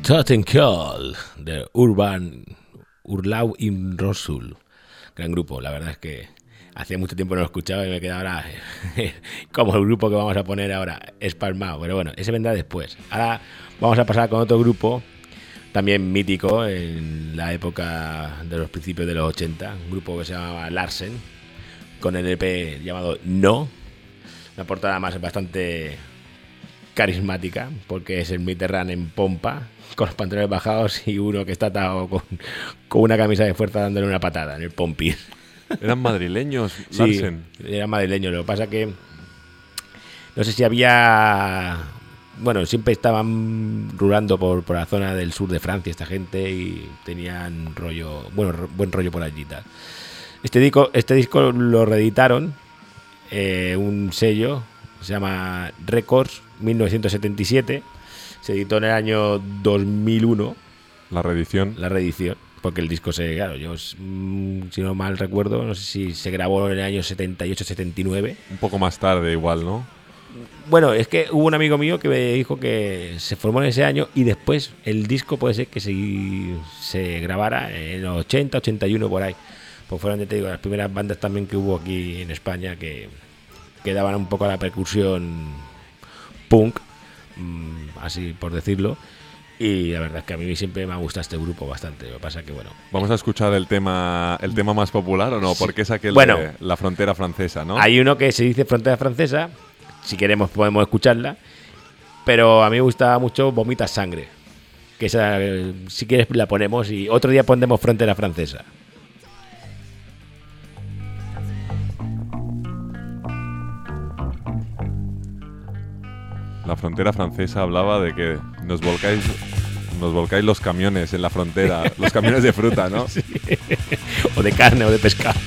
Totenkal de Urban Urlau im Rosul. Gran grupo, la verdad es que hacía mucho tiempo no lo escuchaba y me queda ahora como el grupo que vamos a poner ahora, espalmado. Pero bueno, ese vendrá después. Ahora vamos a pasar con otro grupo, también mítico en la época de los principios de los ochenta. Un grupo que se llamaba Larsen, con el E P llamado No. Una portada más bastante carismática, porque es el Mediterráneo en pompa, con los pantalones bajados y uno que está atado con, con una camisa de fuerza dándole una patada en el pompi. ¿Eran madrileños, Larsen? Sí, eran madrileños. Lo que pasa que no sé si había... Bueno, siempre estaban rulando por, por la zona del sur de Francia esta gente y tenían rollo, bueno, buen rollo por allí y tal. Este disco, este disco lo reeditaron, eh, un sello, se llama Records, mil novecientos setenta y siete. Se editó en el año dos mil uno. La reedición. La reedición. Porque el disco se, claro, yo si no mal recuerdo, no sé si se grabó en el año setenta y ocho setenta y nueve. Un poco más tarde igual, ¿no? Bueno, es que hubo un amigo mío que me dijo que se formó en ese año y después el disco puede ser que se, se grabara en los ochenta, ochenta y uno por ahí. Pues fueron, ya te digo, las primeras bandas también que hubo aquí en España que, que daban un poco a la percusión punk, así por decirlo. Y la verdad es que a mí siempre me ha gustado este grupo bastante. Lo que pasa que, bueno... ¿Vamos a escuchar el tema el tema más popular o no? Porque es aquel bueno, de La Frontera Francesa, ¿no? Hay uno que se dice Frontera Francesa. Si queremos podemos escucharla. Pero a mí me gusta mucho Vomita Sangre. Que esa, si quieres la ponemos y otro día pondremos Frontera Francesa. La Frontera Francesa hablaba de que nos volcáis nos volcáis los camiones en la frontera, los camiones de fruta, ¿no? Sí. O de carne o de pescado.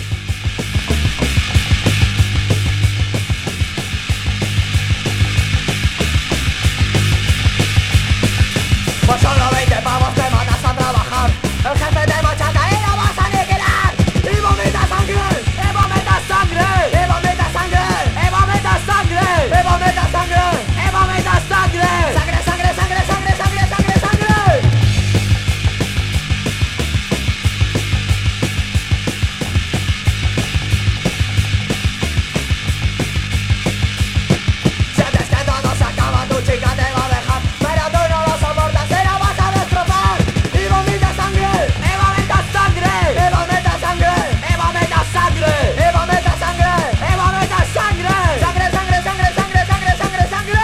Por solo veinte pavos te matas a trabajar. El jefe te machaca y lo vas a aniquilar. Y vomita sangre, y vomita sangre, y vomita sangre, y vomita sangre, y vomita sangre, y vomita sangre. Sangre, sangre, sangre, sangre, sangre, sangre, sangre. Sientes que todo se acaba, tu chica te va a dejar, pero tú no lo soportas y la vas a destrozar. Y vomita sangre, y vomita sangre, y vomita sangre, y vomita sangre, y vomita sangre, y vomita sangre. Sangre, sangre, sangre, sangre, sangre, sangre, sangre.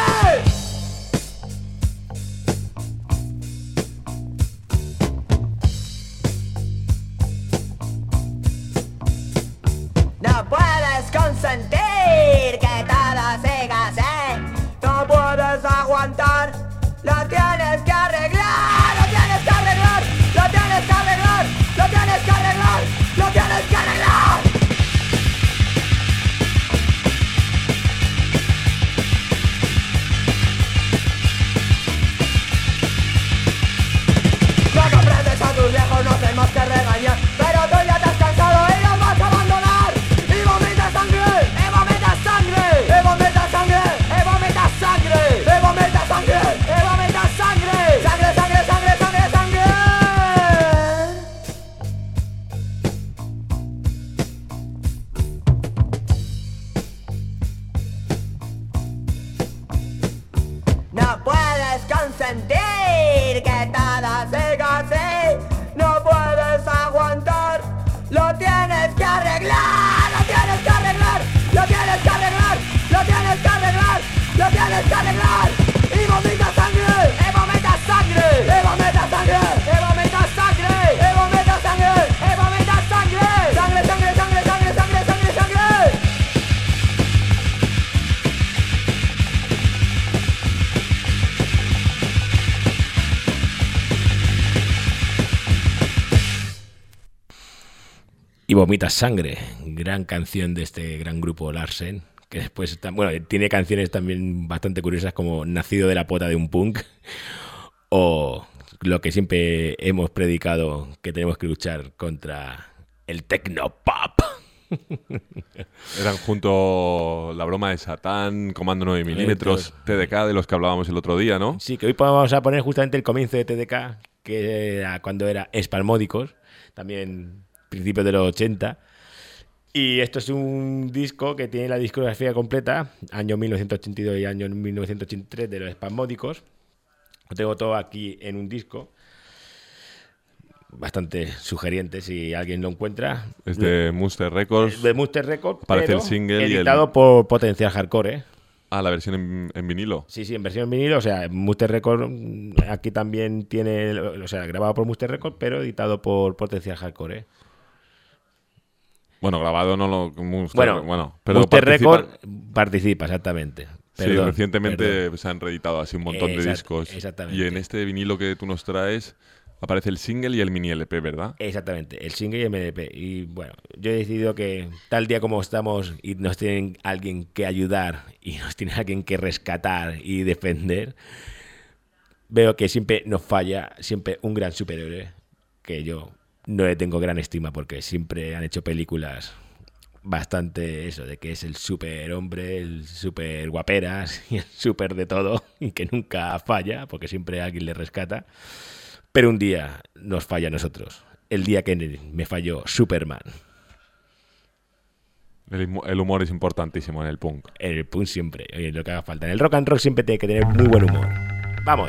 No puedes consentir que todo siga así. No puedes aguantar. Lo tienes que arreglar. Lo tienes que arreglar. Lo tienes que arreglar. Lo tienes que arreglar. Lo tienes que arreglar. No comprendes a tus viejos, no hacemos que regañar. Pero tú ya te has cansado y los vas a abandonar. Y vomita sangre, y vomita sangre, y vomita sangre, y vomita sangre, y vomita sangre, y vomita sangre. Sangre, sangre, sangre, sangre, sangre. No puedes consentir que todo siga así. No puedes aguantar. Lo tienes que arreglar. Lo tienes que arreglar. Lo tienes que arreglar. Lo tienes que arreglar. Lo tienes que arreglar. Y vomita sangre. Y vomita sangre. Y vomita sangre. Y vomita sangre. Y vomita sangre. Y vomita sangre. Sangre, sangre, sangre, sangre, sangre, sangre, sangre. Y Vomita Sangre, gran canción de este gran grupo Larsen, que después está, bueno, tiene canciones también bastante curiosas como Nacido de la pota de un punk o lo que siempre hemos predicado, que tenemos que luchar contra el technopop. Eran junto La broma de Satán, Comando nueve milímetros, T D K, de los que hablábamos el otro día, ¿no? Sí, que hoy vamos a poner justamente el comienzo de T D K, que era cuando era Espasmódicos, también principios de los ochenta. Y esto es un disco que tiene la discografía completa, año mil novecientos ochenta y dos y año mil novecientos ochenta y tres, de los Espasmódicos. Lo tengo todo aquí en un disco. Bastante sugeriente si alguien lo encuentra. Es de Monster Records. De Monster Records, Aparece pero el single editado y el... por Potencial Hardcore, ¿eh? Ah, la versión en, en vinilo. Sí, sí, en versión en vinilo. O sea, Monster Records aquí también tiene... O sea, grabado por Monster Records, pero editado por Potencial Hardcore, ¿eh? Bueno, grabado no lo... Monster, bueno, bueno, pero Monster participa... Records participa, exactamente. sí, Perdón, recientemente perdón. se han reeditado así un montón Exact, de discos. Exactamente. Y en este vinilo que tú nos traes aparece el single y el mini L P, ¿verdad? Exactamente, el single y el M D P. Y bueno, yo he decidido que tal día como estamos y nos tienen alguien que ayudar y nos tiene alguien que rescatar y defender, veo que siempre nos falla, siempre un gran superhéroe, que yo no le tengo gran estima porque siempre han hecho películas bastante eso, de que es el superhombre, el super guaperas y el super de todo, y que nunca falla porque siempre alguien le rescata. Pero un día nos falla a nosotros. El día que me falló Superman. El, el humor es importantísimo en el punk. En el punk siempre, oye, lo que haga falta. En el rock and roll siempre tiene que tener muy buen humor. ¡Vamos!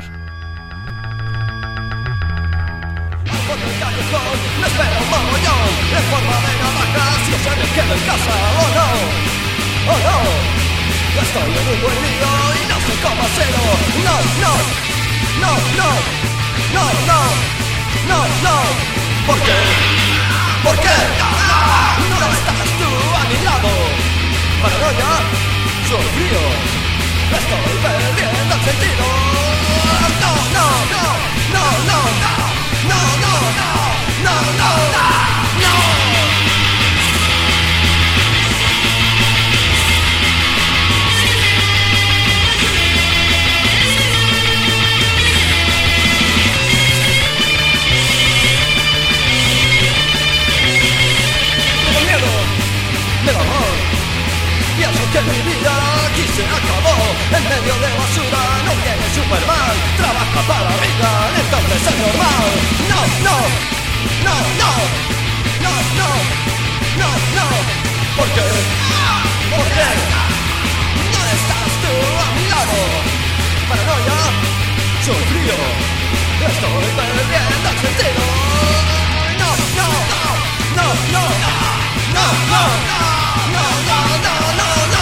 Por el callejón me espera un mogollón en forma de navajas. Yo sé me quedo en casa, oh no, oh no. Estoy en un buen lío y no sé cómo hacerlo. No, no, no, no, no, no, no, no. ¿Por qué? ¿Por qué? No estás tú a mi lado. Paranoia, soy frío. Estoy perdiendo el sentido. No, no, no, no, no, no. No, no, no, no, no, no. Tengo miedo, me da horror. Pienso que mi vida aquí se acabó. En medio de basura no viene Superman. Trabaja para Reagan, entonces es normal. No, no, no, no, no, no, no, no. ¿Por qué? ¿Por qué? No estás tú a mi lado. Paranoia, soy frío. Estoy perdiendo el sentido. No, no, no, no, no, no, no, no, no, no, no, no, no.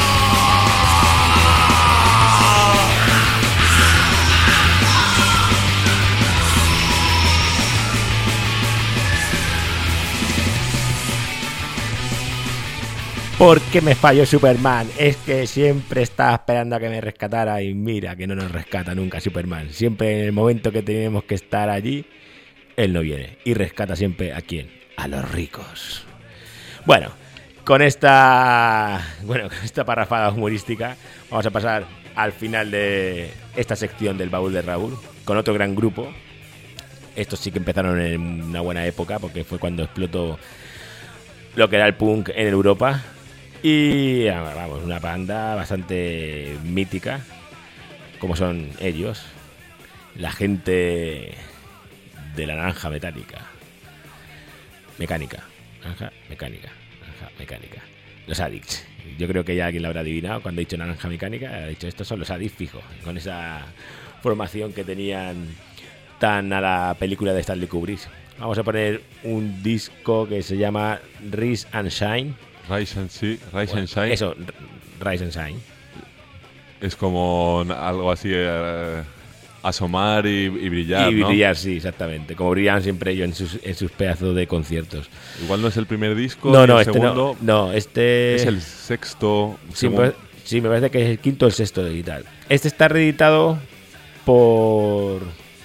¿Por qué me falló Superman? Es que siempre estaba esperando a que me rescatara y mira que no nos rescata nunca Superman. Siempre en el momento que tenemos que estar allí, él no viene. Y rescata siempre ¿a quién? A los ricos. Bueno, con esta, bueno, con esta parrafada humorística vamos a pasar al final de esta sección del baúl de Raúl con otro gran grupo. Estos sí que empezaron en una buena época porque fue cuando explotó lo que era el punk en Europa. Y vamos, una banda bastante mítica, como son ellos, la gente de la naranja metálica. Mecánica, naranja mecánica, naranja mecánica. Los Addicts. Yo creo que ya alguien lo habrá adivinado cuando he dicho naranja mecánica. Ha dicho, estos son los Addicts, fijo, con esa formación que tenían tan a la película de Stanley Kubrick. Vamos a poner un disco que se llama Rise and Shine. Rise and, sí, Rise bueno, and Shine. Eso, Rise and Shine. Es como algo así, eh, asomar y, y brillar, Y ¿no? brillar, sí, exactamente. Como brillan siempre ellos en sus, en sus pedazos de conciertos. Igual no es el primer disco, No, no, el este segundo. no. No, este... Es el sexto. Sí, segundo. me, sí, me parece que es el quinto o el sexto de tal. Este está reeditado por...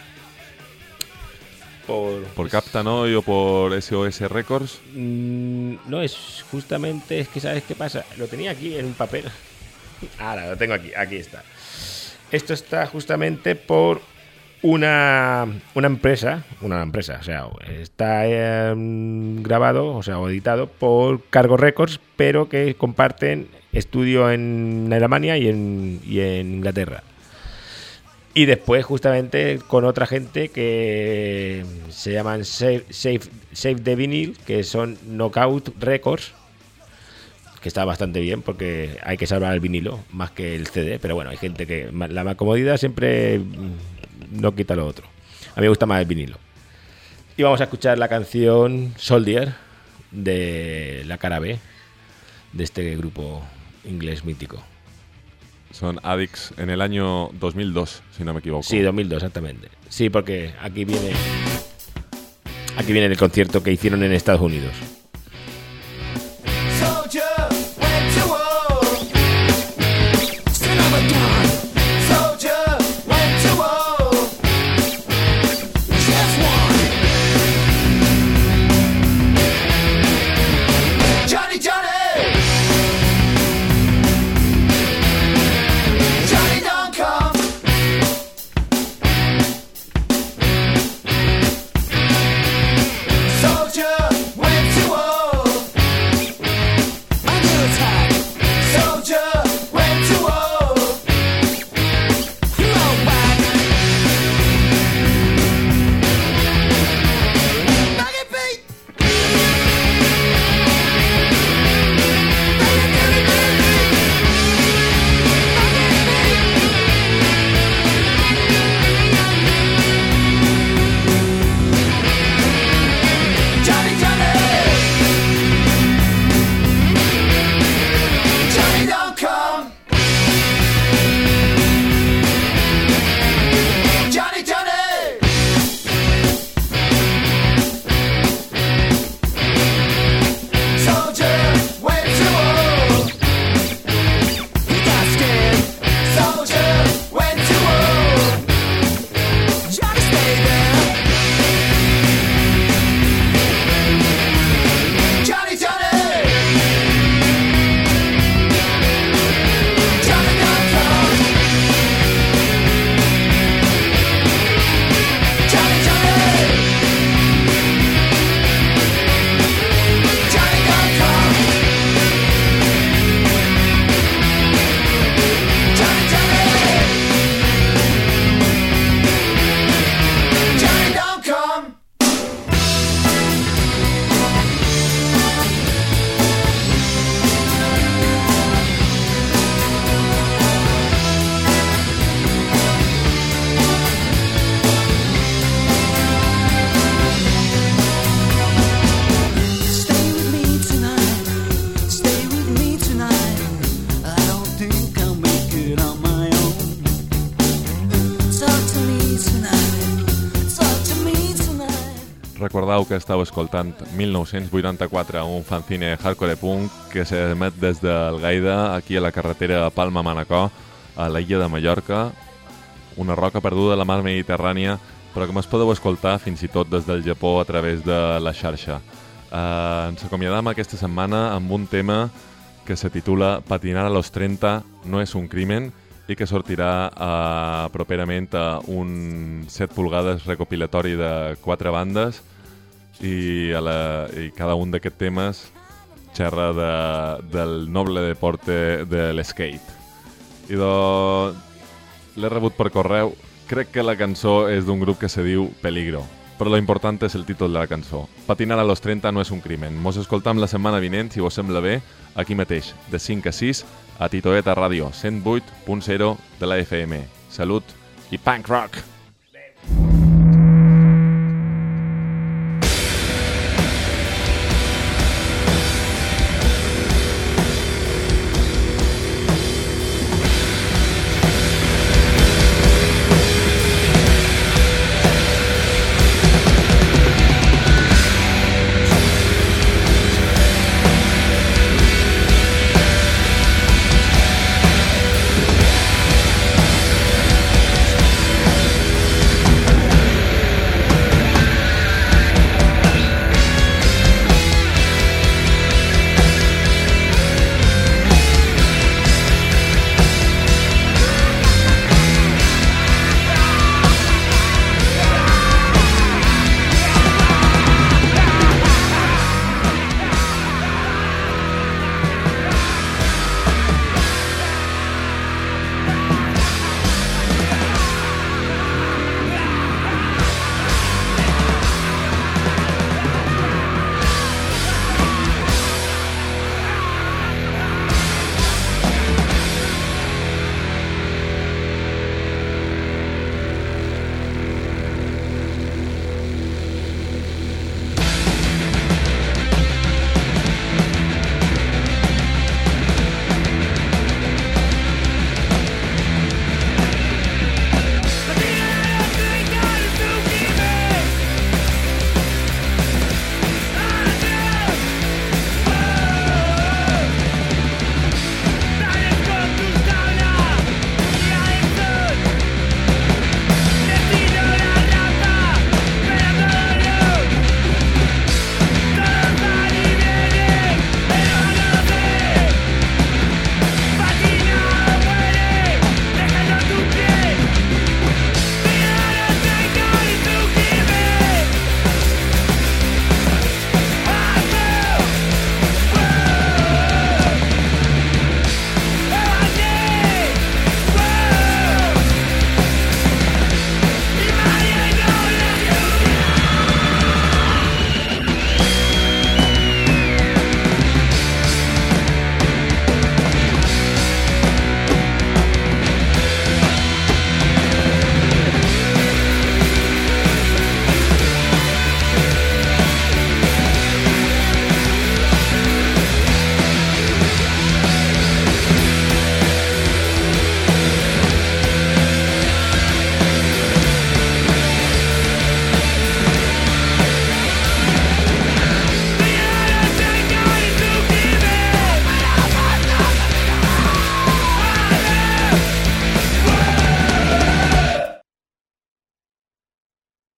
Por, por Captanoy o por S O S Records. Mm, no, es justamente, es que ¿sabes qué pasa? Lo tenía aquí en un papel. Ahora, lo tengo aquí, aquí está. Esto está justamente por una, una empresa, una empresa, o sea, está eh, grabado, o sea, o editado por Cargo Records, pero que comparten estudio en Alemania y en, y en Inglaterra. Y después, justamente, con otra gente que se llaman Save, Save, Save the Vinyl, que son Knockout Records, que está bastante bien porque hay que salvar el vinilo más que el C D, pero bueno, hay gente que la comodidad siempre no quita lo otro. A mí me gusta más el vinilo. Y vamos a escuchar la canción Soldier de la cara B de este grupo inglés mítico. Son Addicts en el año dos mil dos, si no me equivoco. Sí, dos mil dos, exactamente. Sí, porque aquí viene aquí viene el concierto que hicieron en Estados Unidos. Recordeu que estàu escoltant mil nou-cents vuitanta-quatre, un fanzine hardcore punk que s'emet des del Gaida, aquí a la carretera Palma-Manacor, a l'illa de Mallorca, una roca perduda a la mar Mediterrània, però que es podeu escoltar fins i tot des del Japó a través de la xarxa. Uh, ens acomiadam aquesta setmana amb un tema que se titula Patinar a los trenta no és un crimen i que sortirà uh, properament a un set pulgades recopilatori de quatre bandes i, a la, i cada un d'aquests temes xerra de, del noble deporte de l'skate. I do... l'he rebut per correu. Crec que la cançó és d'un grup que se diu Peligro, però lo important és el títol de la cançó. Patinar a los trenta no és un crimen. Mos escoltam la setmana vinent, si vos sembla bé, aquí mateix, de cinc a sis, a Titoeta Ràdio, cent vuit punt zero de la F M. Salut i punk rock!